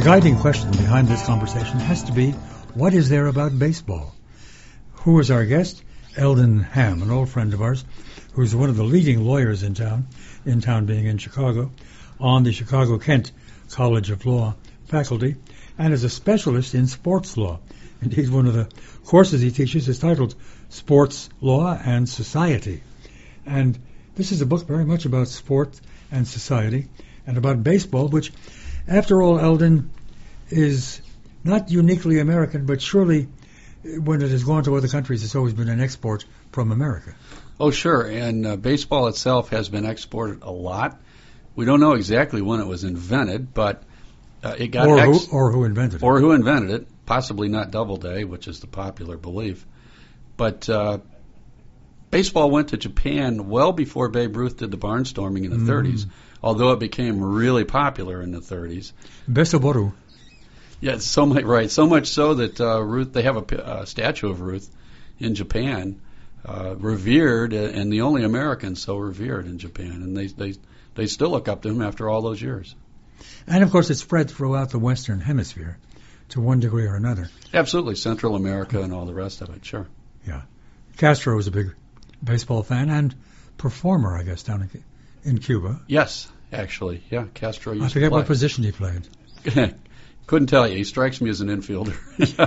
guiding question behind this conversation has to be, what is there about baseball? Who is our guest? Eldon Ham, an old friend of ours, who's one of the leading lawyers in town being in Chicago, on the Chicago-Kent College of Law faculty, and is a specialist in sports law. Indeed, one of the courses he teaches is titled Sports Law and Society. And this is a book very much about sport and society and about baseball, which, after all, Eldon, is not uniquely American, but surely when it has gone to other countries, it's always been an export from America. Oh, sure. And baseball itself has been exported a lot. We don't know exactly when it was invented, but it got or who invented it. Or who invented it. Possibly not Doubleday, which is the popular belief. But baseball went to Japan well before Babe Ruth did the barnstorming in the 30s, although it became really popular in the 30s. Besoboru. Yeah, so much so that Ruth, they have a statue of Ruth in Japan, revered, and the only American so revered in Japan, and they still look up to him after all those years. And of course, it's spread throughout the Western Hemisphere to one degree or another. Absolutely, Central America and all the rest of it, sure. Yeah. Castro was a big baseball fan and performer, I guess, down in Cuba. Yes, actually, yeah, Castro used to play. I forget what position he played. Couldn't tell you. He strikes me as an infielder.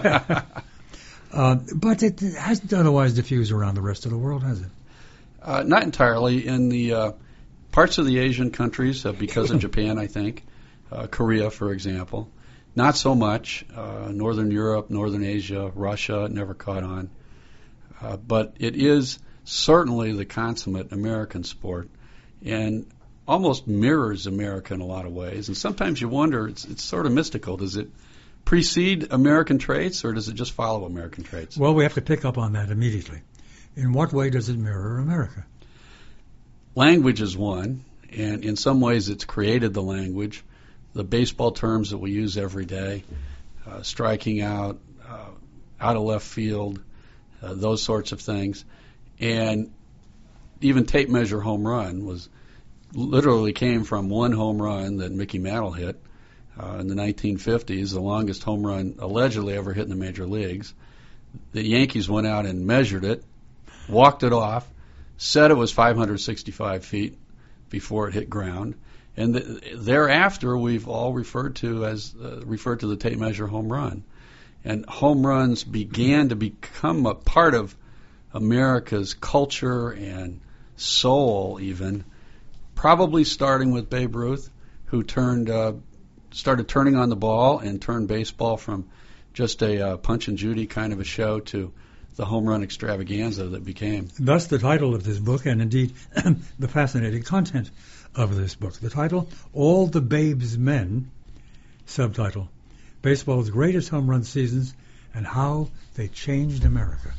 But it hasn't otherwise diffused around the rest of the world, has it? Not entirely. In the parts of the Asian countries, because of Japan, I think, Korea, for example, not so much. Northern Europe, Northern Asia, Russia, it never caught on. But it is certainly the consummate American sport, and almost mirrors America in a lot of ways. And sometimes you wonder, it's sort of mystical. Does it precede American traits, or does it just follow American traits? Well, we have to pick up on that immediately. In what way does it mirror America? Language is one, and in some ways it's created the language. The baseball terms that we use every day, striking out, out of left field, those sorts of things. And even tape measure home run literally came from one home run that Mickey Mantle hit in the 1950s, the longest home run allegedly ever hit in the major leagues. The Yankees went out and measured it, walked it off, said it was 565 feet before it hit ground, and thereafter we've all referred to the tape measure home run. And home runs began to become a part of America's culture and soul, even, probably starting with Babe Ruth, who started turning on the ball and turned baseball from just a Punch and Judy kind of a show to the home run extravaganza that became. Thus the title of this book, and indeed the fascinating content of this book. The title, All the Babe's Men, subtitle, Baseball's Greatest Home Run Seasons and How They Changed America.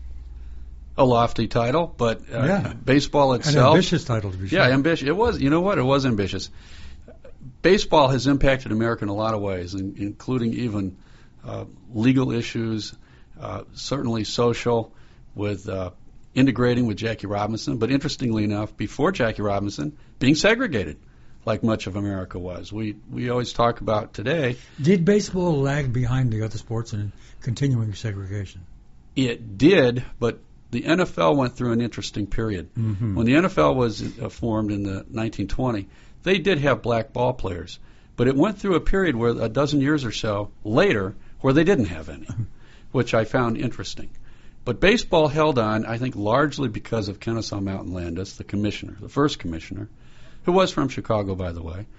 A lofty title, but baseball itself... An ambitious title, to be sure. Yeah, ambitious. It was, you know what, it was ambitious. Baseball has impacted America in a lot of ways, including even legal issues, certainly social, with integrating with Jackie Robinson, but interestingly enough, before Jackie Robinson, being segregated, like much of America was. We always talk about today... Did baseball lag behind the other sports in continuing segregation? It did, but the NFL went through an interesting period. Mm-hmm. When the NFL was formed in the 1920, they did have black ball players, but it went through a period where a dozen years or so later where they didn't have any, which I found interesting. But baseball held on, I think, largely because of Kennesaw Mountain Landis, the commissioner, the first commissioner, who was from Chicago, by the way.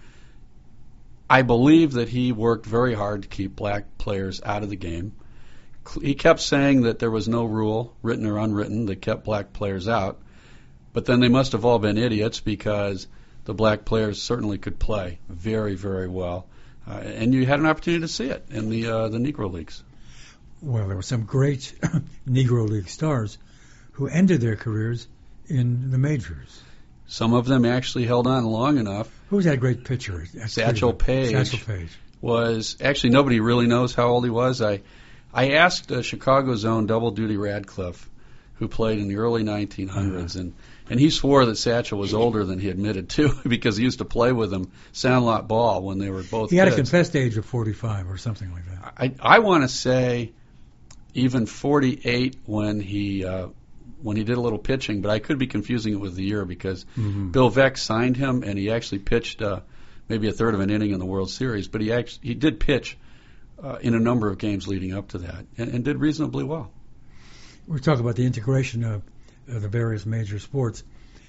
I believe that he worked very hard to keep black players out of the game. He kept saying that there was no rule, written or unwritten, that kept black players out. But then they must have all been idiots, because the black players certainly could play very, very well. And you had an opportunity to see it in the Negro Leagues. Well, there were some great Negro League stars who ended their careers in the majors. Some of them actually held on long enough. Who was that great pitcher? Satchel Paige. Satchel Paige. Was, actually, nobody really knows how old he was. I asked Chicago's own Double Duty Radcliffe, who played in the early 1900s, and And he swore that Satchel was older than he admitted to because he used to play with him Sandlot Ball when they were both He had kids. a confessed age of 45 or something like that. I want to say even 48 when he did a little pitching, but I could be confusing it with the year because Bill Veeck signed him and he actually pitched maybe a third of an inning in the World Series, but he did pitch in a number of games leading up to that and did reasonably well. We talk about the integration of the various major sports.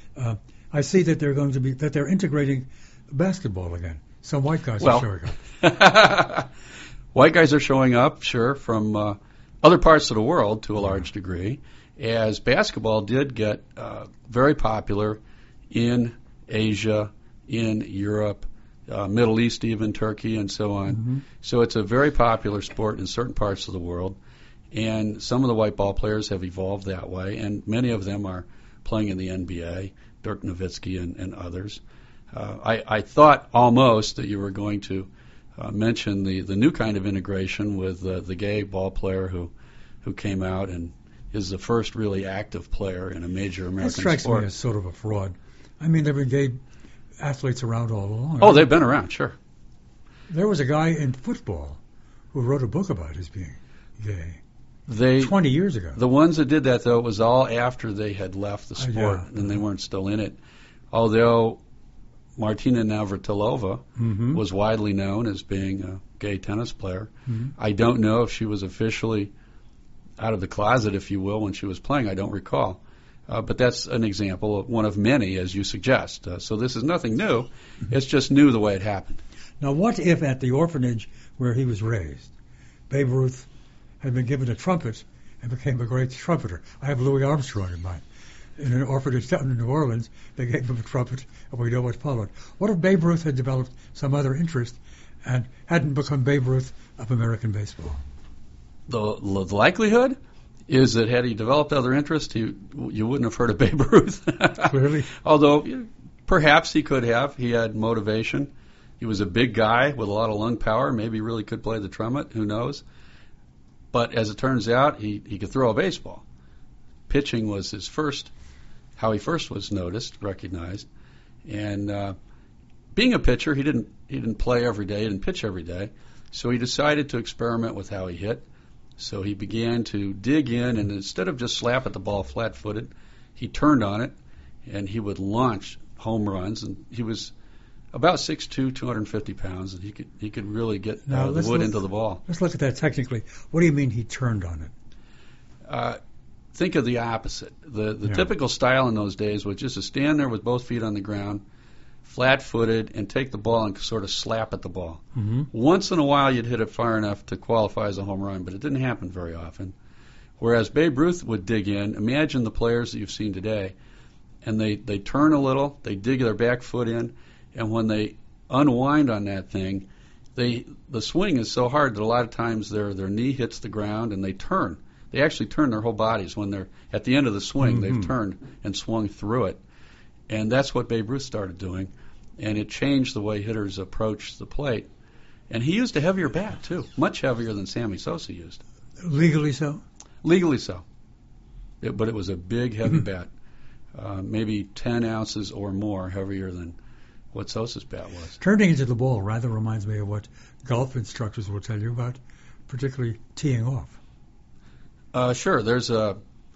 I see that they're integrating basketball again. Some white guys are showing up. White guys are showing up, sure, from other parts of the world to a large degree, as basketball did get very popular in Asia, in Europe, Middle East, even Turkey, and so on. So it's a very popular sport in certain parts of the world, and some of the white ball players have evolved that way, and many of them are playing in the NBA, Dirk Nowitzki and others. I thought almost that you were going to mention the new kind of integration with the gay ball player who came out and is the first really active player in a major American sport. That strikes me as sort of a fraud. I mean, there have been gay athletes around all along. Oh, they've been around, sure. There was a guy in football who wrote a book about his being gay 20 years ago. The ones that did that, though, it was all after they had left the sport and they weren't still in it. Although Martina Navratilova was widely known as being a gay tennis player. I don't know if she was officially out of the closet, if you will, when she was playing. I don't recall. But that's an example of one of many, as you suggest. So this is nothing new. It's just new the way it happened. Now, what if at the orphanage where he was raised, Babe Ruth had been given a trumpet and became a great trumpeter? I have Louis Armstrong in mind. In an orphanage down in New Orleans, they gave him a trumpet, and we know what followed. What if Babe Ruth had developed some other interest and hadn't become Babe Ruth of American baseball? The likelihood is that had he developed other interests, you wouldn't have heard of Babe Ruth. Clearly. Although perhaps he could have. He had motivation. He was a big guy with a lot of lung power. Maybe he really could play the trumpet. Who knows? But as it turns out, he could throw a baseball. Pitching was how he first was noticed, recognized. And being a pitcher, he didn't play every day, he didn't pitch every day. So he decided to experiment with how he hit. So he began to dig in, and instead of just slap at the ball flat-footed, he turned on it, and he would launch home runs. And he was about 6'2", 250 pounds, and he could really get the wood into the ball. Let's look at that technically. What do you mean he turned on it? Think of the opposite. The typical style in those days was just to stand there with both feet on the ground, flat-footed, and take the ball and sort of slap at the ball. Once in a while you'd hit it far enough to qualify as a home run, but it didn't happen very often. Whereas Babe Ruth would dig in. Imagine the players that you've seen today, and they turn a little, they dig their back foot in, and when they unwind on that thing, the swing is so hard that a lot of times their knee hits the ground and they turn. They actually turn their whole bodies when they're at the end of the swing. They've turned and swung through it. And that's what Babe Ruth started doing, and it changed the way hitters approach the plate. And he used a heavier bat, too, much heavier than Sammy Sosa used. Legally so? Legally so. But it was a big, heavy bat, maybe 10 ounces or more heavier than what Sosa's bat was. Turning into the ball rather reminds me of what golf instructors will tell you about, particularly teeing off. Sure, there's a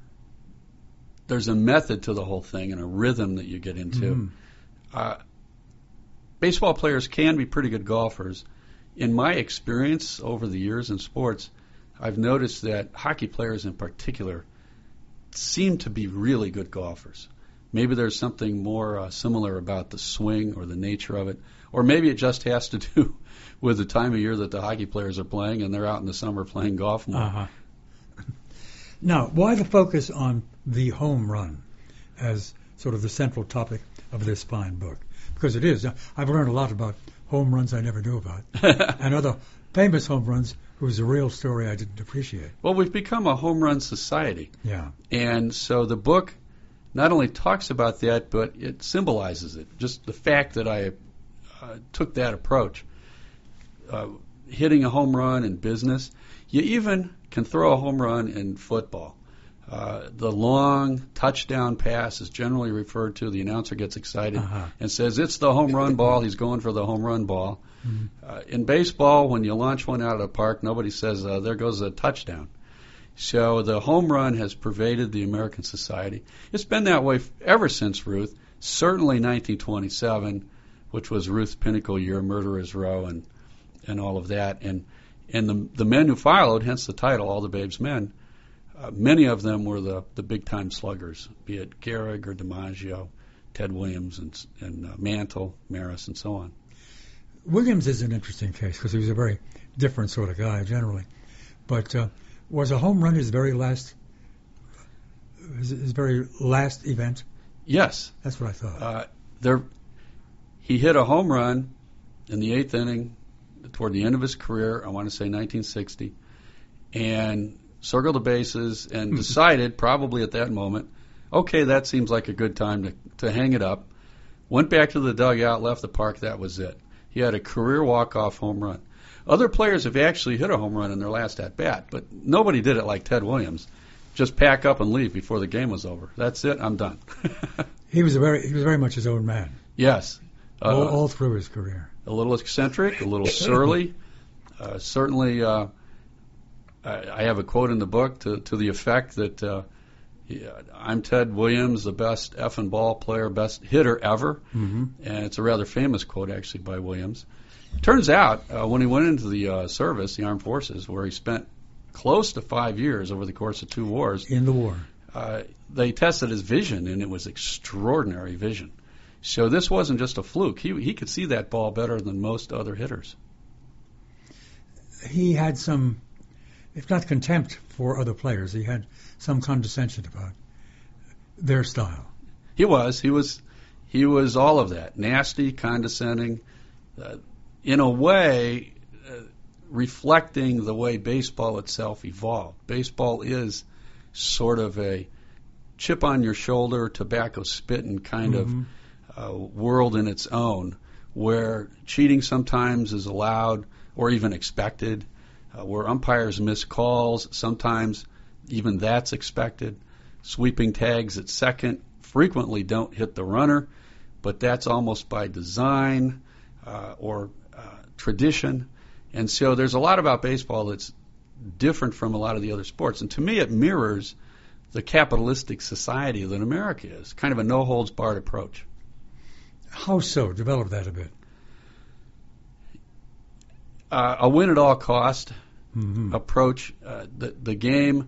method to the whole thing and a rhythm that you get into. Baseball players can be pretty good golfers. In my experience over the years in sports, I've noticed that hockey players in particular seem to be really good golfers. Maybe there's something more similar about the swing or the nature of it, or maybe it just has to do with the time of year that the hockey players are playing and they're out in the summer playing golf more. Now, why the focus on the home run as sort of the central topic of this fine book? Because it is. I've learned a lot about home runs I never knew about, and other famous home runs whose a real story I didn't appreciate. Well, we've become a home run society. Yeah. And so the book not only talks about that, but it symbolizes it. Just the fact that I took that approach. Hitting a home run in business. You even can throw a home run in football. The long touchdown pass is generally referred to. The announcer gets excited and says, it's the home run ball. He's going for the home run ball. In baseball, when you launch one out of the park, nobody says, there goes a touchdown. So the home run has pervaded the American society. It's been that way ever since Ruth, certainly 1927, which was Ruth's pinnacle year, Murderers Row and all of that. And the men who followed, hence the title, All the Babe's Men, many of them were the big-time sluggers, be it Gehrig or DiMaggio, Ted Williams, and Mantle, Maris, and so on. Williams is an interesting case because he was a very different sort of guy generally. But was a home run his very last event? Yes. That's what I thought. He hit a home run in the 8th inning toward the end of his career, I want to say 1960, and circled the bases and decided, probably at that moment, okay, that seems like a good time to hang it up. Went back to the dugout, left the park, that was it. He had a career walk-off home run. Other players have actually hit a home run in their last at-bat, but nobody did it like Ted Williams. Just pack up and leave before the game was over. That's it, I'm done. He was very much his own man. Yes. All through his career. A little eccentric, a little surly. Certainly, I have a quote in the book to the effect that I'm Ted Williams, the best effing ball player, best hitter ever. Mm-hmm. And it's a rather famous quote, actually, by Williams. Turns out, when he went into the service, the armed forces, where he spent close to 5 years over the course of 2 wars. In the war. They tested his vision, and it was extraordinary vision. So this wasn't just a fluke. He could see that ball better than most other hitters. He had some, if not contempt for other players, he had some condescension about their style. He was all of that. Nasty, condescending, in a way, reflecting the way baseball itself evolved. Baseball is sort of a chip on your shoulder, tobacco spitting kind of world in its own, where cheating sometimes is allowed or even expected, where umpires miss calls, sometimes even that's expected. Sweeping tags at second frequently don't hit the runner, but that's almost by design or tradition. And so there's a lot about baseball that's different from a lot of the other sports. And to me, it mirrors the capitalistic society that America is, kind of a no-holds-barred approach. How so? Develop that a bit. A win-at-all-cost approach. The game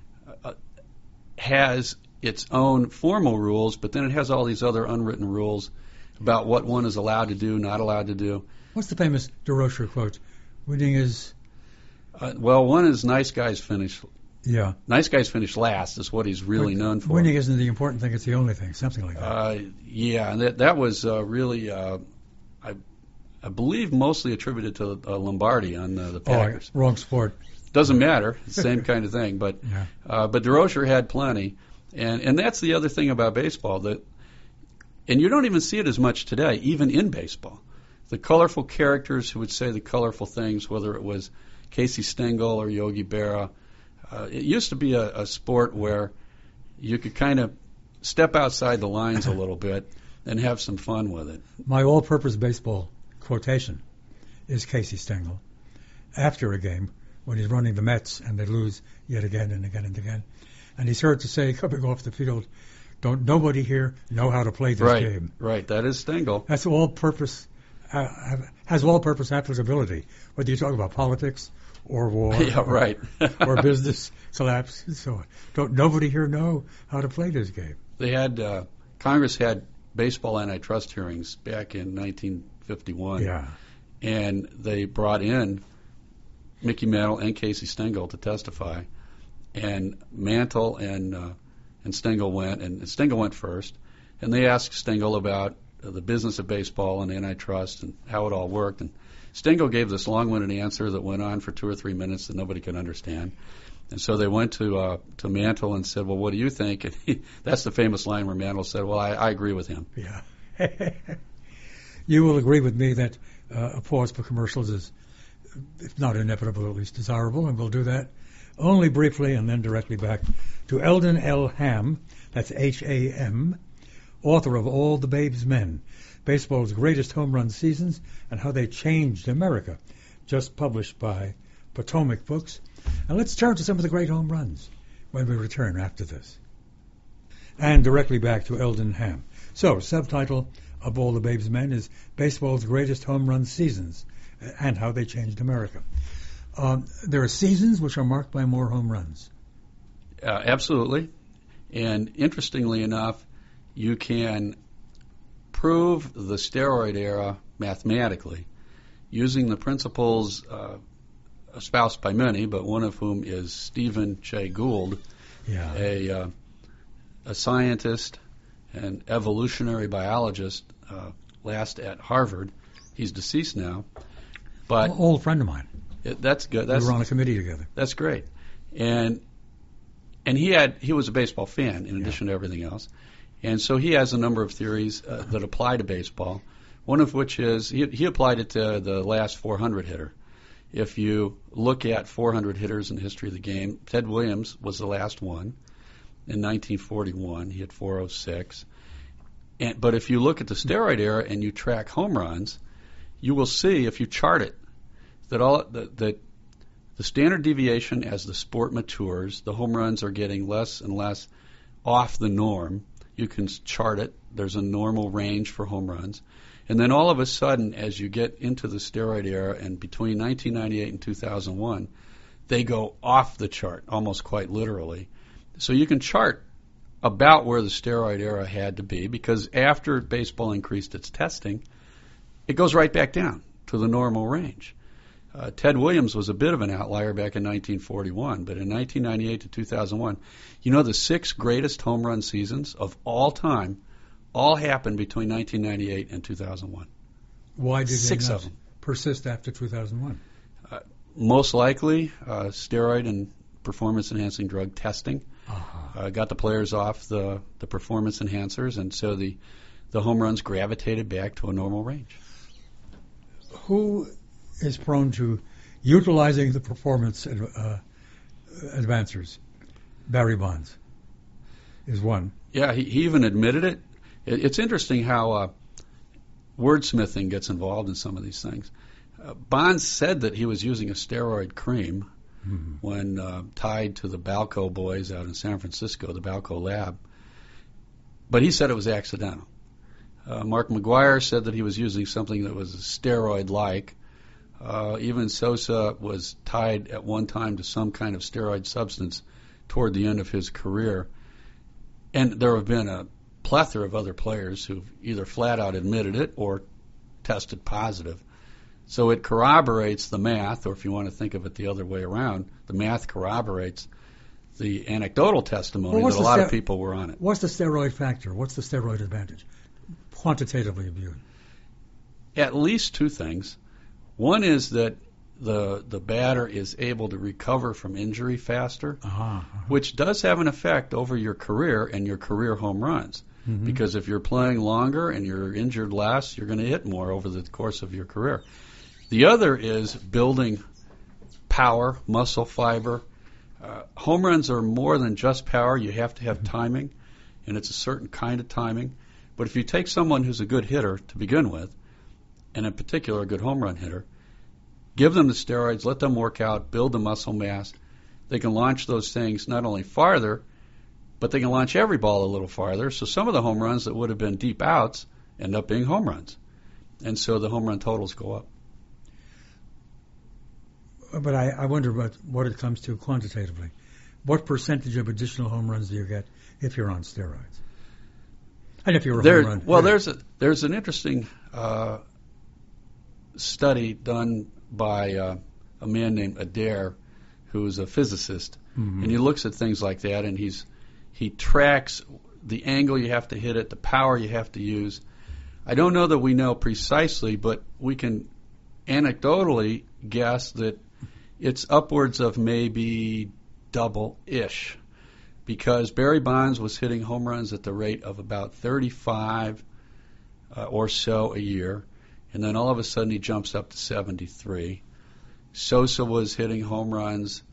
has its own formal rules, but then it has all these other unwritten rules about what one is allowed to do, not allowed to do. What's the famous DeRocher quote? Winning is... one is nice guys finish. Yeah. Nice guys finish last is what he's really known for. Winning isn't the important thing, it's the only thing, something like that. Yeah, and that was really, I believe, mostly attributed to Lombardi on the Packers. Oh, wrong sport. Doesn't matter, same kind of thing. But but DeRocher had plenty, and that's the other thing about baseball, and you don't even see it as much today, even in baseball. The colorful characters who would say the colorful things, whether it was Casey Stengel or Yogi Berra. It used to be a sport where you could kind of step outside the lines a little bit and have some fun with it. My all-purpose baseball quotation is Casey Stengel after a game when he's running the Mets and they lose yet again and again and again. And he's heard to say, coming off the field, don't nobody here know how to play this game. Right, that is Stengel. That's all-purpose, has all-purpose applicability, whether you talk about politics or war, or business collapse, and so on. Don't nobody here know how to play this game? They had Congress had baseball antitrust hearings back in 1951, and they brought in Mickey Mantle and Casey Stengel to testify, and Mantle and Stengel went, and Stengel went first, and they asked Stengel about the business of baseball and antitrust and how it all worked, and Stengel gave this long-winded answer that went on for 2 or 3 minutes that nobody could understand. And so they went to Mantle and said, well, what do you think? And that's the famous line where Mantle said, well, I agree with him. Yeah. You will agree with me that a pause for commercials is, if not inevitable, at least desirable, and we'll do that only briefly, and then directly back to Eldon L. Ham, that's H-A-M, author of All the Babe's Men, Baseball's Greatest Home Run Seasons and How They Changed America, just published by Potomac Books. And let's turn to some of the great home runs when we return after this. And directly back to Eldon Ham. So, subtitle of All the Babe's Men is Baseball's Greatest Home Run Seasons and How They Changed America. There are seasons which are marked by more home runs. Absolutely. And interestingly enough, you can prove the steroid era mathematically using the principles espoused by many, but one of whom is Stephen Jay Gould, a scientist, an evolutionary biologist, last at Harvard. He's deceased now, but An old friend of mine. That's good. We were on a committee together. That's great, and he was a baseball fan in addition to everything else, and so he has a number of theories that apply to baseball. One of which is he applied it to the last 400 hitter. If you look at 400 hitters in the history of the game, Ted Williams was the last one in 1941. He had 406. But if you look at the steroid era and you track home runs, you will see, if you chart it, that the standard deviation as the sport matures, the home runs are getting less and less off the norm. You can chart it. There's a normal range for home runs. And then all of a sudden, as you get into the steroid era, and between 1998 and 2001, they go off the chart, almost quite literally. So you can chart about where the steroid era had to be, because after baseball increased its testing, it goes right back down to the normal range. Ted Williams was a bit of an outlier back in 1941, but in 1998 to 2001, the 6 greatest home run seasons of all time all happened between 1998 and 2001. Why did 6 they of not them persist after 2001? Most likely, steroid and performance-enhancing drug testing got the players off the performance enhancers, and so the home runs gravitated back to a normal range. Who is prone to utilizing the performance advancers? Barry Bonds is one. Yeah, he even admitted it. It's interesting how wordsmithing gets involved in some of these things. Bonds said that he was using a steroid cream when tied to the Balco boys out in San Francisco, the Balco lab. But he said it was accidental. Mark McGwire said that he was using something that was steroid-like. Even Sosa was tied at one time to some kind of steroid substance toward the end of his career. And there have been a plethora of other players who've either flat out admitted it or tested positive. So it corroborates the math, or if you want to think of it the other way around, the math corroborates the anecdotal testimony that a lot of people were on it. What's the steroid factor? What's the steroid advantage, quantitatively viewed? At least 2 things. One is that the batter is able to recover from injury faster, which does have an effect over your career and your career home runs. Because if you're playing longer and you're injured less, you're going to hit more over the course of your career. The other is building power, muscle fiber. Home runs are more than just power. You have to have timing, and it's a certain kind of timing. But if you take someone who's a good hitter to begin with, and in particular a good home run hitter, give them the steroids, let them work out, build the muscle mass, they can launch those things not only farther, but they can launch every ball a little farther. So some of the home runs that would have been deep outs end up being home runs. And so the home run totals go up. But I wonder what it comes to quantitatively. What percentage of additional home runs do you get if you're on steroids? And if you're a home run hitter? Well, there's an interesting study done by a man named Adair, who's a physicist, and he looks at things like that, and he tracks the angle you have to hit it, the power you have to use. I don't know that we know precisely, but we can anecdotally guess that it's upwards of maybe double-ish, because Barry Bonds was hitting home runs at the rate of about 35 or so a year, and then all of a sudden he jumps up to 73. Sosa was hitting home runs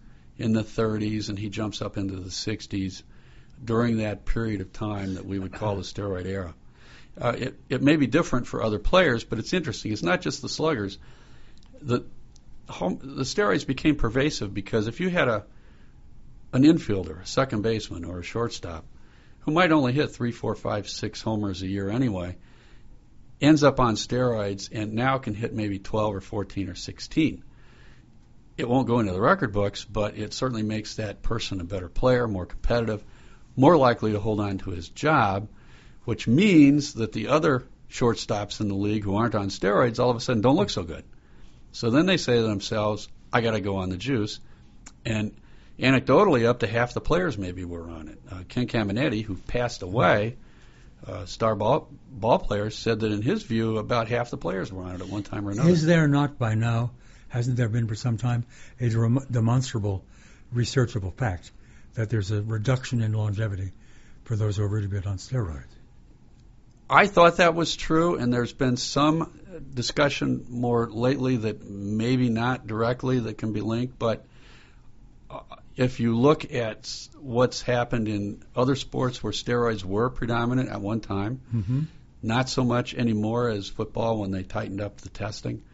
in the 30s, and he jumps up into the 60s during that period of time that we would call the steroid era. It may be different for other players, but it's interesting. It's not just the sluggers. The steroids became pervasive because if you had an infielder, a second baseman, or a shortstop who might only hit 3, 4, 5, 6 homers a year anyway, ends up on steroids and now can hit maybe 12 or 14 or 16. It won't go into the record books, but it certainly makes that person a better player, more competitive, more likely to hold on to his job, which means that the other shortstops in the league who aren't on steroids all of a sudden don't look so good. So then they say to themselves, I got to go on the juice. And anecdotally, up to half the players maybe were on it. Ken Caminiti, who passed away, star ball player, said that in his view, about half the players were on it at one time or another. Is there not by now, hasn't there been for some time, a demonstrable, researchable fact that there's a reduction in longevity for those who have really been on steroids? I thought that was true, and there's been some discussion more lately that maybe not directly that can be linked, but if you look at what's happened in other sports where steroids were predominant at one time, not so much anymore as football when they tightened up the testing,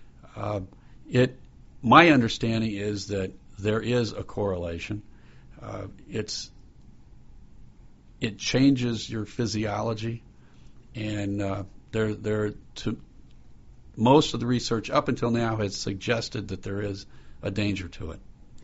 my understanding is that there is a correlation. It changes your physiology, and most of the research up until now has suggested that there is a danger to it.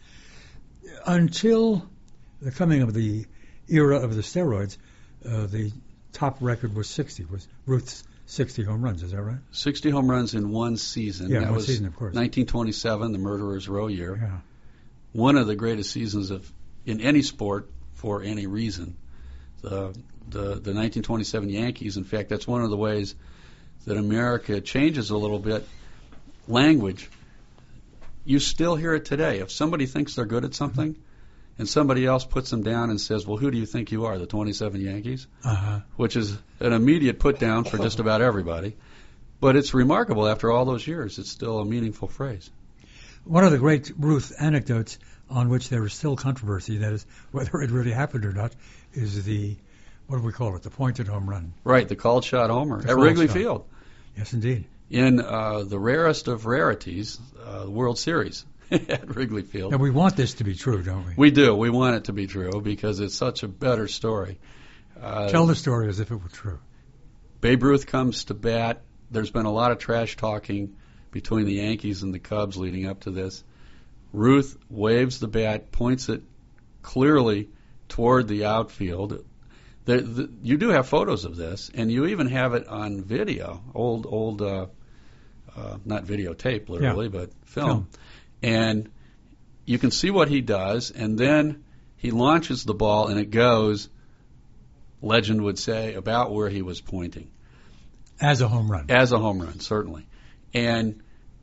Until the coming of the era of the steroids, the top record was 60, was Ruth's 60 home runs, is that right? 60 home runs in one season. Yeah, that one was season, of course. 1927, the Murderers' Row year. Yeah. One of the greatest seasons in any sport for any reason. The 1927 Yankees, in fact, that's one of the ways that America changes a little bit. Language. You still hear it today. If somebody thinks they're good at something, and somebody else puts them down and says, well, who do you think you are, the 27 Yankees? Which is an immediate put down for just about everybody. But it's remarkable after all those years. It's still a meaningful phrase. One of the great Ruth anecdotes on which there is still controversy, that is, whether it really happened or not, is the, what do we call it, the pointed home run. Right, the called shot homer at Wrigley Field. Yes, indeed. In the rarest of rarities, the World Series at Wrigley Field. And we want this to be true, don't we? We do. We want it to be true because it's such a better story. Tell the story as if it were true. Babe Ruth comes to bat. There's been a lot of trash talking between the Yankees and the Cubs leading up to this. Ruth waves the bat, points it clearly toward the outfield. You do have photos of this, and you even have it on video, old, not videotape literally, but film. And you can see what he does, and then he launches the ball, and it goes, legend would say, about where he was pointing. As a home run. As a home run, certainly. And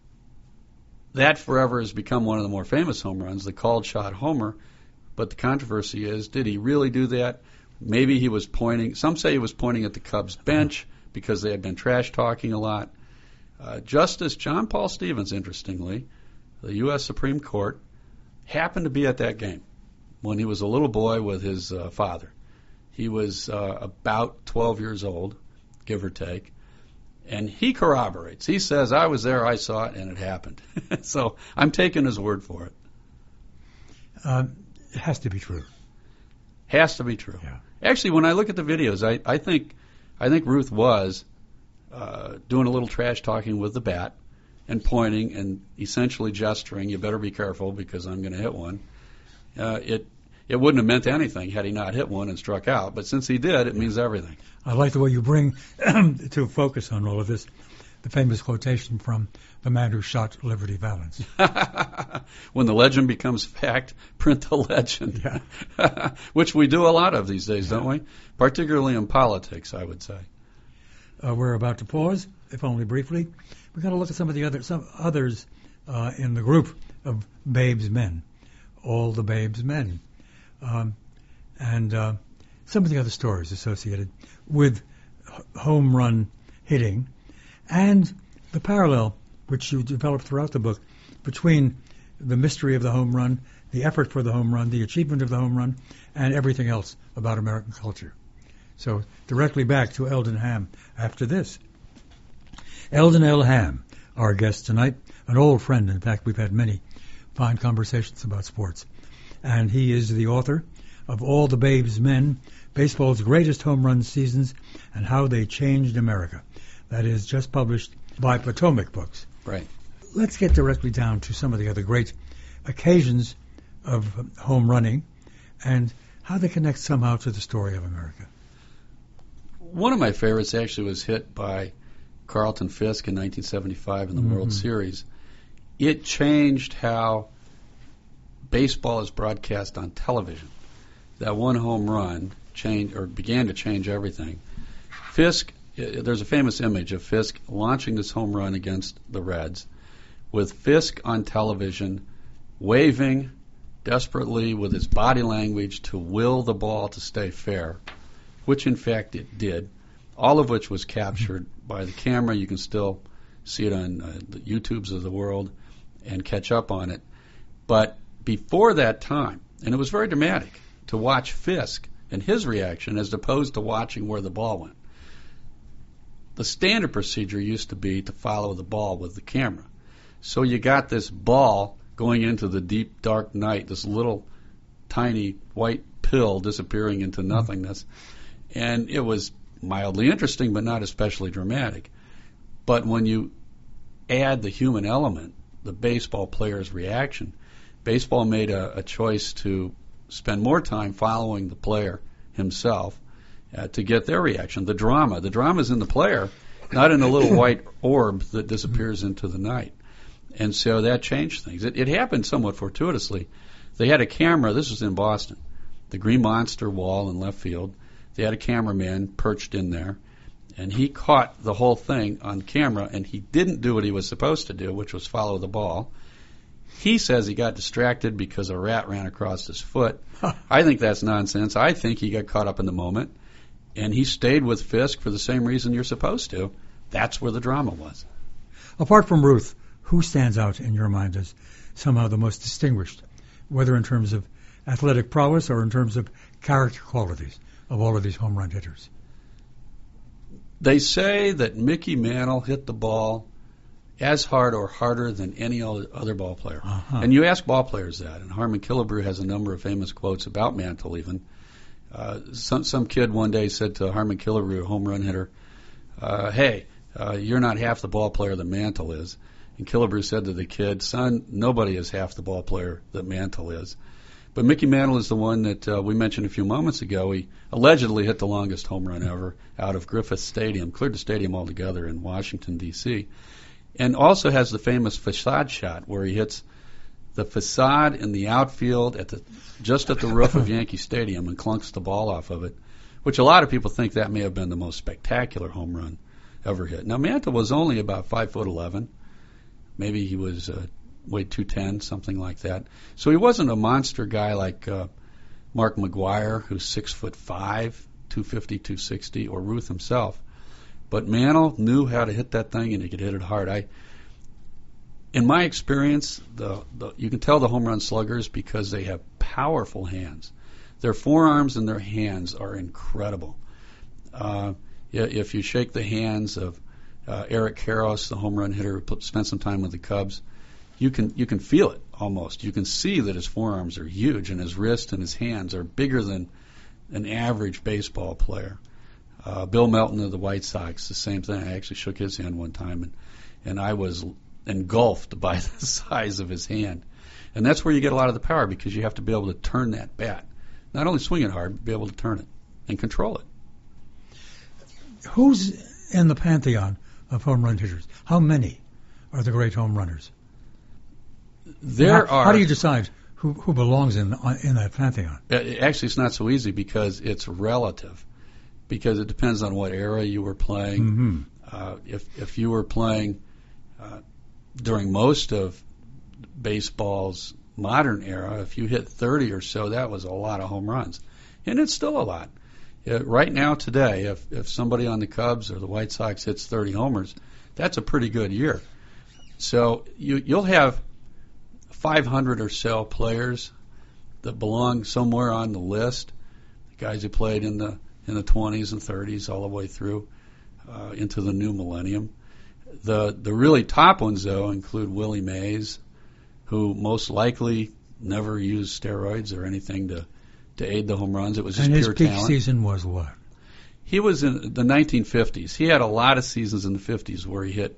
that forever has become one of the more famous home runs, the called shot homer. But the controversy is, did he really do that? Maybe he was pointing. Some say he was pointing at the Cubs bench because they had been trash talking a lot. Justice John Paul Stevens, interestingly, the U.S. Supreme Court, happened to be at that game when he was a little boy with his father. He was about 12 years old, give or take. And he corroborates. He says, I was there, I saw it, and it happened. So I'm taking his word for it. It has to be true. Has to be true. Yeah. Actually, when I look at the videos, I think Ruth was doing a little trash talking with the bat and pointing and essentially gesturing, you better be careful because I'm going to hit one. It wouldn't have meant anything had he not hit one and struck out, but since he did, it means everything. I like the way you bring to focus on all of this the famous quotation from the man who shot Liberty Valance. When the legend becomes fact, print the legend. Yeah. Which we do a lot of these days, don't we? Particularly in politics, I would say. We're about to pause, if only briefly. We're going to look at some others in the group of Babe's men, all the Babe's men, and some of the other stories associated with home run hitting, and the parallel which you developed throughout the book between the mystery of the home run the effort for the home run, the achievement of the home run, and everything else about American culture. So directly back to Eldon Ham after this. Eldon L. Ham, our guest tonight, an old friend. In fact, we've had many fine conversations about sports. And he is the author of All the Babe's Men, Baseball's Greatest Home Run Seasons and How They Changed America. That is just published by Potomac Books. Right. Let's get directly down to some of the other great occasions of home running and how they connect somehow to the story of America. One of my favorites actually was hit by Carlton Fisk in 1975 in the World Series. It changed how baseball is broadcast on television. That one home run began to change everything. Fisk, there's a famous image of Fisk launching this home run against the Reds, with Fisk on television waving desperately with his body language to will the ball to stay fair, which in fact it did, all of which was captured by the camera. You can still see it on the YouTubes of the world and catch up on it. But before that time, and it was very dramatic to watch Fisk and his reaction as opposed to watching where the ball went. The standard procedure used to be to follow the ball with the camera. So you got this ball going into the deep, dark night, this little tiny white pill disappearing into nothingness. And it was mildly interesting, but not especially dramatic. But when you add the human element, the baseball player's reaction, baseball made a choice to spend more time following the player himself to get their reaction. The drama's in the player, not in a little white orb that disappears into the night. And so that changed things. It happened somewhat fortuitously. They had a camera, this was in Boston, the Green Monster wall in left field. They had a cameraman perched in there, and he caught the whole thing on camera, and he didn't do what he was supposed to do, which was follow the ball. He says he got distracted because a rat ran across his foot. I think that's nonsense. I think he got caught up in the moment, and he stayed with Fisk for the same reason you're supposed to. That's where the drama was. Apart from Ruth, who stands out in your mind as somehow the most distinguished, whether in terms of athletic prowess or in terms of character qualities of all of these home run hitters? They say that Mickey Mantle hit the ball as hard or harder than any other ball player. And you ask ball players that, and Harmon Killebrew has a number of famous quotes about Mantle even. Some kid one day said to Harmon Killebrew, a home run hitter, hey, you're not half the ball player that Mantle is. And Killebrew said to the kid, son, nobody is half the ball player that Mantle is. But Mickey Mantle is the one that we mentioned a few moments ago. He allegedly hit the longest home run ever out of Griffith Stadium, cleared the stadium altogether in Washington, D.C., and also has the famous facade shot where he hits the facade in the outfield just at the roof of Yankee Stadium and clunks the ball off of it, which a lot of people think that may have been the most spectacular home run ever hit. Now, Mantle was only about 5'11". Maybe he was weighed 210, something like that. So he wasn't a monster guy like Mark McGwire, who's 6'5", 250, 260, or Ruth himself. But Mantle knew how to hit that thing, and he could hit it hard. In my experience, you can tell the home run sluggers because they have powerful hands. Their forearms and their hands are incredible. If you shake the hands of Eric Karros, the home run hitter who spent some time with the Cubs, you can feel it almost. You can see that his forearms are huge, and his wrist and his hands are bigger than an average baseball player. Bill Melton of the White Sox, the same thing. I actually shook his hand one time, and I was engulfed by the size of his hand. And that's where you get a lot of the power, because you have to be able to turn that bat. Not only swing it hard, but be able to turn it and control it. Who's in the pantheon of home run hitters? How many are the great home runners? How do you decide who belongs in that pantheon? Actually, it's not so easy because it's relative. Because it depends on what era you were playing. If you were playing during most of baseball's modern era, if you hit 30 or so, that was a lot of home runs. And it's still a lot. Right now, today, if somebody on the Cubs or the White Sox hits 30 homers, that's a pretty good year. So you'll have 500 or so players that belong somewhere on the list. The guys who played in the 20s and 30s all the way through into the new millennium. The really top ones, though, include Willie Mays, who most likely never used steroids or anything to aid the home runs. It was just pure talent. And his peak season was what? He was in the 1950s. He had a lot of seasons in the 50s where he hit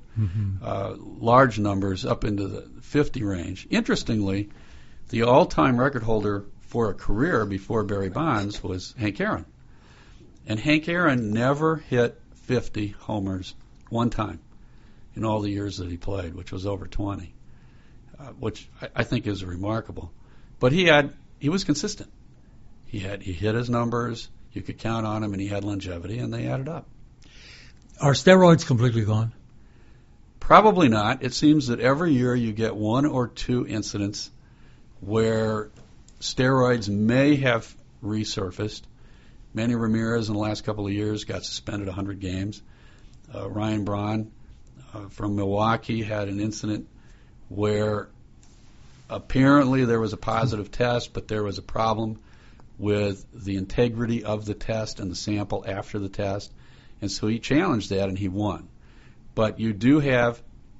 large numbers up into the 50 range. Interestingly, the all-time record holder for a career before Barry Bonds was Hank Aaron. And Hank Aaron never hit 50 homers one time in all the years that he played, which was over 20, which I think is remarkable. But he was consistent. He hit his numbers. You could count on him, and he had longevity, and they added up. Are steroids completely gone? Probably not. It seems that every year you get one or two incidents where steroids may have resurfaced. Manny Ramirez in the last couple of years got suspended 100 games. Ryan Braun from Milwaukee had an incident where apparently there was a positive test, but there was a problem with the integrity of the test and the sample after the test. And so he challenged that, and he won. But you do have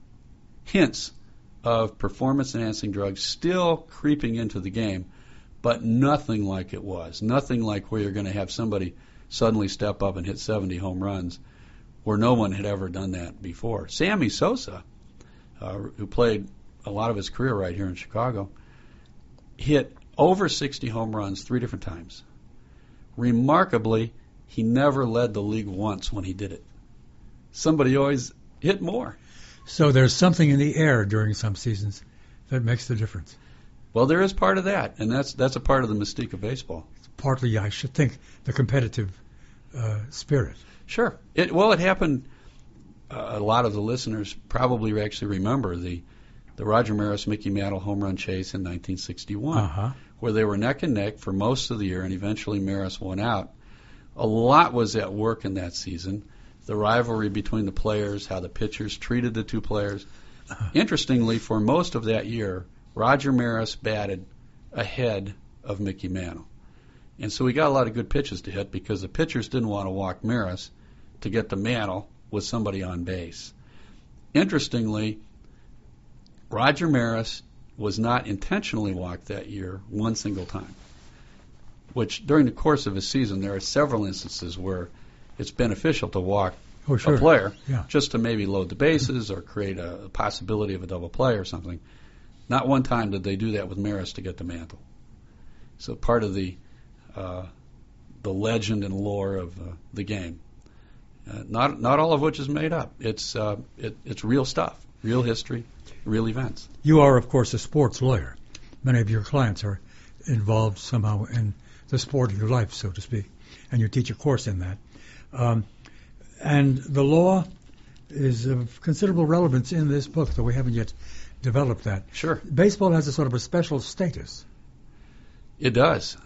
hints of performance-enhancing drugs still creeping into the game, but nothing like it was. Nothing like where you're going to have somebody suddenly step up and hit 70 home runs, where no one had ever done that before. Sammy Sosa, who played a lot of his career right here in Chicago, hit over 60 home runs 3 different times. Remarkably, he never led the league once when he did it. Somebody always hit more. So there's something in the air during some seasons that makes the difference. Well, there is part of that, and that's a part of the mystique of baseball. Partly, I should think, the competitive spirit. Sure. It happened. A lot of the listeners probably actually remember the Roger Maris Mickey Mantle home run chase in 1961, where they were neck and neck for most of the year, and eventually Maris won out. A lot was at work in that season. The rivalry between the players, how the pitchers treated the two players. Interestingly, for most of that year, Roger Maris batted ahead of Mickey Mantle. And so he got a lot of good pitches to hit because the pitchers didn't want to walk Maris to get the Mantle with somebody on base. Interestingly, Roger Maris was not intentionally walked that year one single time, which during the course of his season there are several instances where it's beneficial to walk a player just to maybe load the bases or create a possibility of a double play or something. Not one time did they do that with Maris to get the Mantle. So part of the legend and lore of the game. Not all of which is made up. It's real stuff, real history, real events. You are, of course, a sports lawyer. Many of your clients are involved somehow in the sport of your life, so to speak, and you teach a course in that. And the law is of considerable relevance in this book, though we haven't yet developed that. Sure. Baseball has a sort of a special status. It does.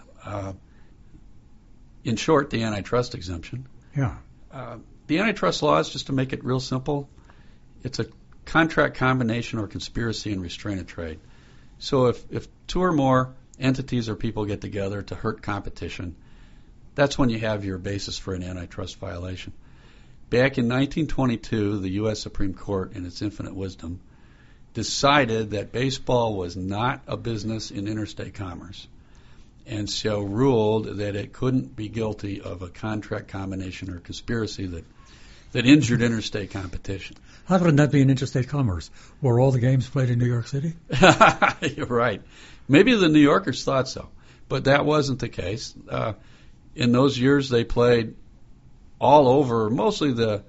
In short, the antitrust exemption. Yeah. The antitrust law is, just to make it real simple, it's a contract combination or conspiracy and restraint of trade. So if two or more entities or people get together to hurt competition, that's when you have your basis for an antitrust violation. Back in 1922, the U.S. Supreme Court, in its infinite wisdom, decided that baseball was not a business in interstate commerce, and so ruled that it couldn't be guilty of a contract combination or conspiracy that injured interstate competition. How can that be in interstate commerce? Were all the games played in New York City? You're right. Maybe the New Yorkers thought so, but that wasn't the case. In those years, they played all over, mostly the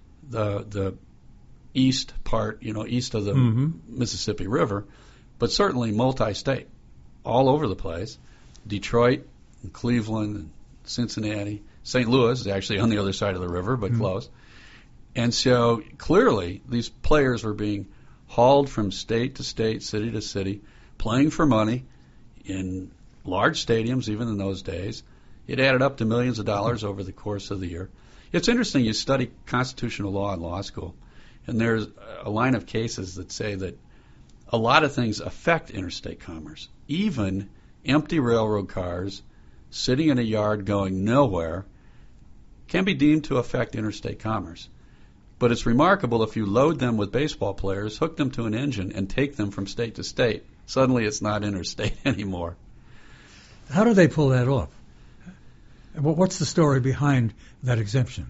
east part, east of the Mississippi River, but certainly multi-state, all over the place. Detroit, and Cleveland, and Cincinnati, St. Louis is actually on the other side of the river, but close. And so clearly these players were being hauled from state to state, city to city, playing for money in large stadiums, even in those days. It added up to millions of dollars over the course of the year. It's interesting, you study constitutional law in law school, and there's a line of cases that say that a lot of things affect interstate commerce, even empty railroad cars sitting in a yard going nowhere can be deemed to affect interstate commerce. But it's remarkable if you load them with baseball players, hook them to an engine, and take them from state to state. Suddenly it's not interstate anymore. How do they pull that off? What's the story behind that exemption?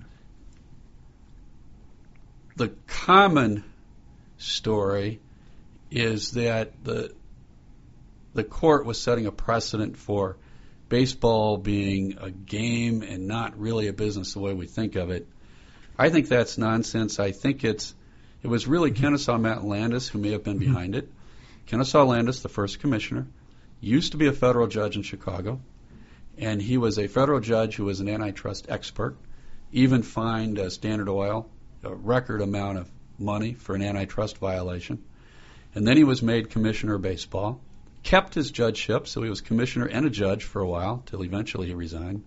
The common story is that the court was setting a precedent for baseball being a game and not really a business the way we think of it. I think that's nonsense. I think it was really Kennesaw Mountain Landis who may have been behind it. Kennesaw Landis, the first commissioner, used to be a federal judge in Chicago, and he was a federal judge who was an antitrust expert, even fined Standard Oil a record amount of money for an antitrust violation. And then he was made commissioner of baseball, kept his judgeship, so he was commissioner and a judge for a while, till eventually he resigned.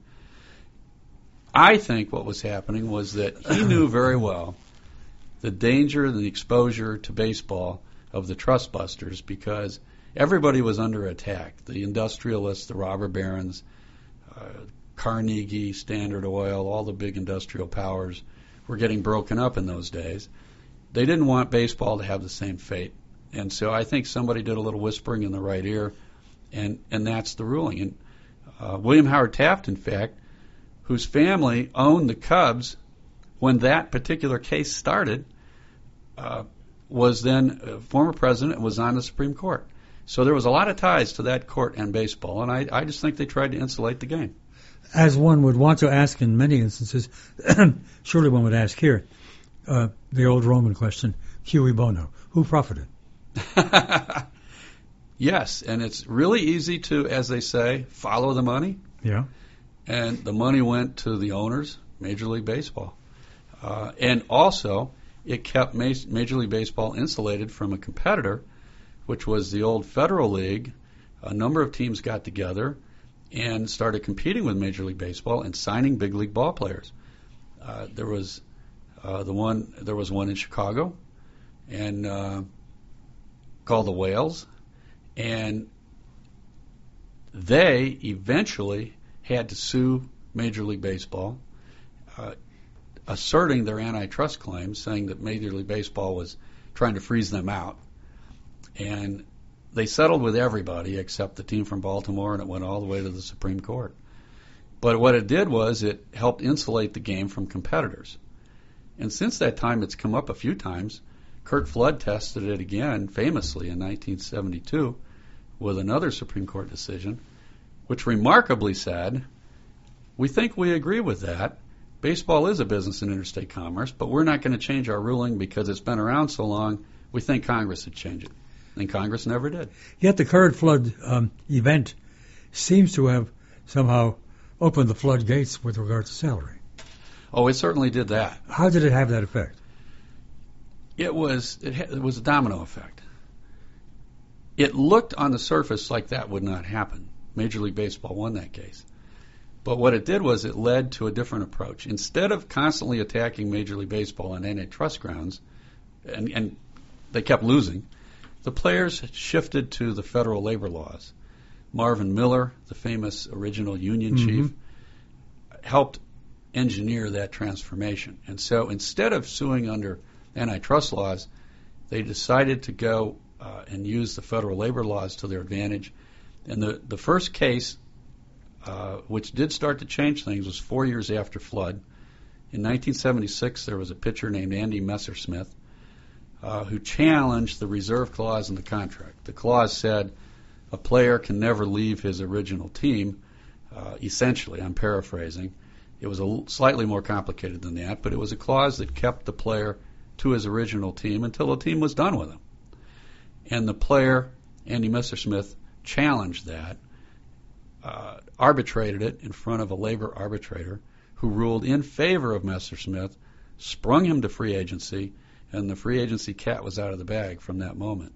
I think what was happening was that he knew very well the danger and the exposure to baseball of the trust busters, because everybody was under attack. The industrialists, the robber barons, Carnegie, Standard Oil, all the big industrial powers were getting broken up in those days. They didn't want baseball to have the same fate. And so I think somebody did a little whispering in the right ear, and that's the ruling. And William Howard Taft, in fact, whose family owned the Cubs when that particular case started, was then a former president and was on the Supreme Court. So there was a lot of ties to that court and baseball, and I just think they tried to insulate the game. As one would want to ask in many instances, surely one would ask here, the old Roman question, cui bono, who profited? Yes, and it's really easy to, as they say, follow the money. Yeah. And the money went to the owners, Major League Baseball. And also, it kept Major League Baseball insulated from a competitor, which was the old Federal League. A number of teams got together and started competing with Major League Baseball and signing big league ball players. There was one in Chicago, and called the Whales, and they eventually had to sue Major League Baseball, asserting their antitrust claims, saying that Major League Baseball was trying to freeze them out. And they settled with everybody except the team from Baltimore, and it went all the way to the Supreme Court. But what it did was it helped insulate the game from competitors. And since that time, it's come up a few times. Curt Flood tested it again, famously, in 1972 with another Supreme Court decision, which remarkably said, we think we agree with that. Baseball is a business in interstate commerce, but we're not going to change our ruling because it's been around so long. We think Congress would change it. And Congress never did. Yet the Curt Flood event seems to have somehow opened the floodgates with regard to salary. Oh, it certainly did that. How did it have that effect? It was a domino effect. It looked on the surface like that would not happen. Major League Baseball won that case. But what it did was it led to a different approach. Instead of constantly attacking Major League Baseball on antitrust grounds, and they kept losing, the players shifted to the federal labor laws. Marvin Miller, the famous original union chief, helped engineer that transformation. And so instead of suing under antitrust laws, they decided to go and use the federal labor laws to their advantage. And the first case, which did start to change things, was 4 years after Flood. In 1976, there was a pitcher named Andy Messersmith who challenged the reserve clause in the contract. The clause said a player can never leave his original team, essentially. I'm paraphrasing. It was slightly more complicated than that, but it was a clause that kept the player to his original team until the team was done with him. And the player, Andy Messersmith, challenged that, arbitrated it in front of a labor arbitrator who ruled in favor of Messersmith, sprung him to free agency, and the free agency cat was out of the bag from that moment.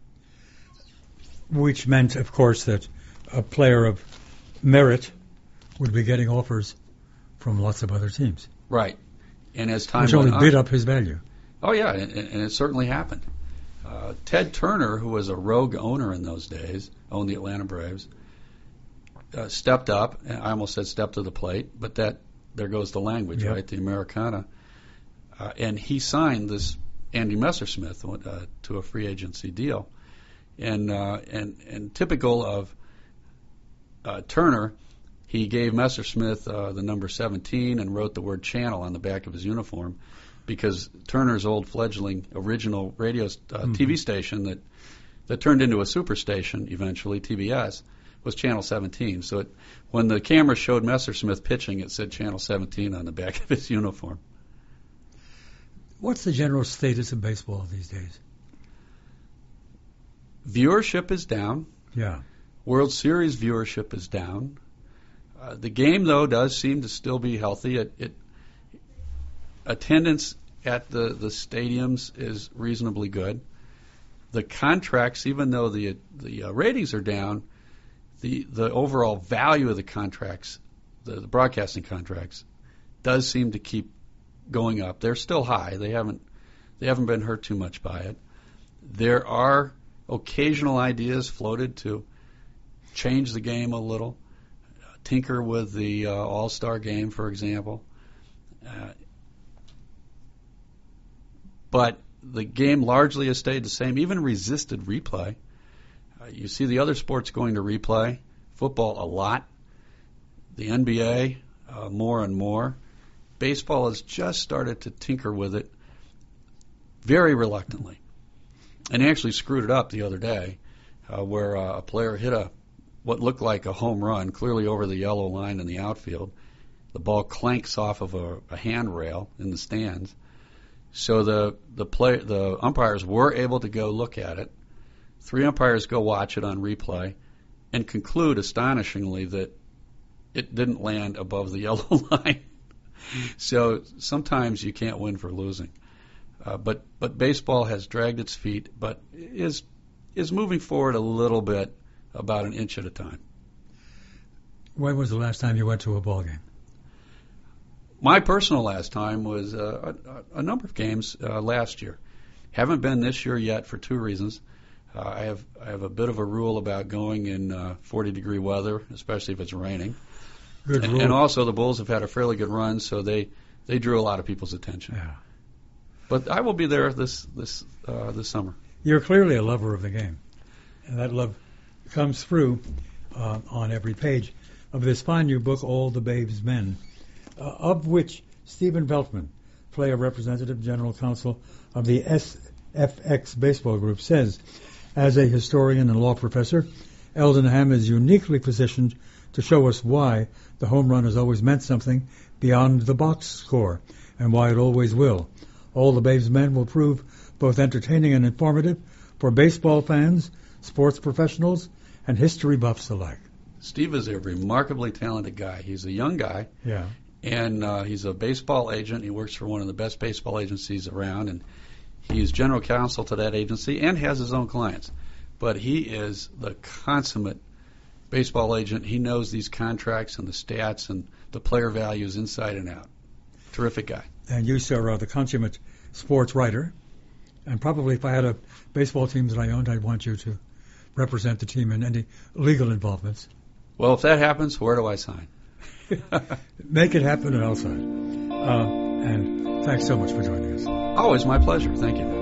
Which meant, of course, that a player of merit would be getting offers from lots of other teams. Right. And as time which went only on, bid up his value. Oh, yeah, and it certainly happened. Ted Turner, who was a rogue owner in those days, owned the Atlanta Braves, stepped up. I almost said stepped to the plate, but there goes the language, Yep. right? The Americana. And he signed this Andy Messersmith to a free agency deal. And typical of Turner, he gave Messersmith the number 17 and wrote the word channel on the back of his uniform, because Turner's old fledgling original radio TV station that turned into a superstation eventually, TBS, was Channel 17. So when the camera showed Messersmith pitching, it said Channel 17 on the back of his uniform. What's the general status of baseball these days? Viewership is down. Yeah. World Series viewership is down. The game, though, does seem to still be healthy. Attendance at the stadiums is reasonably good. The contracts, even though the ratings are down, the overall value of the contracts, the broadcasting contracts, does seem to keep going up. They're still high. They haven't been hurt too much by it. There are occasional ideas floated to change the game a little, tinker with the All-Star game, for example. But the game largely has stayed the same, even resisted replay. You see the other sports going to replay, football a lot, the NBA more and more. Baseball has just started to tinker with it very reluctantly, and actually screwed it up the other day where a player hit what looked like a home run, clearly over the yellow line in the outfield. The ball clanks off of a handrail in the stands. So the umpires were able to go look at it. 3 umpires go watch it on replay and conclude astonishingly that it didn't land above the yellow line. So sometimes you can't win for losing. But baseball has dragged its feet, but is moving forward a little bit, about an inch at a time. When was the last time you went to a ball game? My personal last time was a number of games last year. Haven't been this year yet for 2 reasons. I have a bit of a rule about going in 40-degree weather, especially if it's raining. Good rule. And also the Bulls have had a fairly good run, so they drew a lot of people's attention. Yeah. But I will be there this summer. You're clearly a lover of the game, and that love comes through on every page of this fine new book, All the Babes' Men, of which Stephen Veltman, player representative, general counsel of the SFX Baseball Group, says, as a historian and law professor, Eldon Ham is uniquely positioned to show us why the home run has always meant something beyond the box score, and why it always will. All the Babes' Men will prove both entertaining and informative for baseball fans, sports professionals, and history buffs alike. Steve is a remarkably talented guy. He's a young guy. Yeah. And he's a baseball agent. He works for one of the best baseball agencies around, and he's general counsel to that agency and has his own clients. But he is the consummate baseball agent. He knows these contracts and the stats and the player values inside and out. Terrific guy. And you, sir, are the consummate sports writer. And probably if I had a baseball team that I owned, I'd want you to represent the team in any legal involvements. Well, if that happens, where do I sign? Make it happen and I'll sign. And thanks so much for joining us. Always my pleasure. Thank you.